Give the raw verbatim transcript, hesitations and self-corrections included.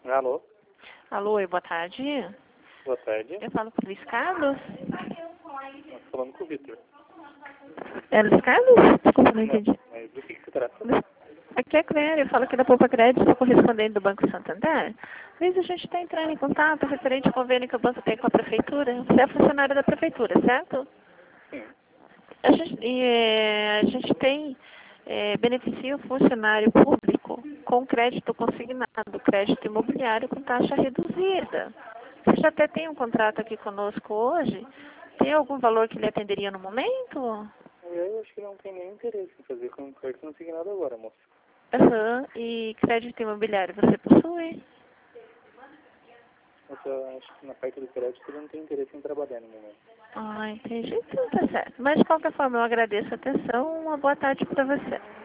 Alô? Alô, oi, boa tarde. Boa tarde. Eu falo com o Luiz Carlos. Nós falando com o Vitor. É Luiz Carlos? Desculpa, não entendi. Não, mas do que, que se trata? Aqui é a Cléria, eu falo aqui da Poupa Crédito, correspondente do Banco Santander. Luiz, a gente está entrando em contato referente ao convênio que o banco tem com a prefeitura. Você é funcionário da prefeitura, certo? Sim. A gente, e, é, a gente tem, é, beneficia o funcionário público com crédito consignado, crédito imobiliário com taxa reduzida. Você já até tem um contrato aqui conosco hoje. Tem algum valor que lhe atenderia no momento? Eu acho que não tem nenhum interesse em fazer com cartão consignado agora, moça. Aham. E crédito imobiliário você possui? Eu só acho que na parte do crédito ele não tem interesse em trabalhar no momento. Ah, entendi. Então tá certo. Mas de qualquer forma, eu agradeço a atenção. Uma boa tarde para você.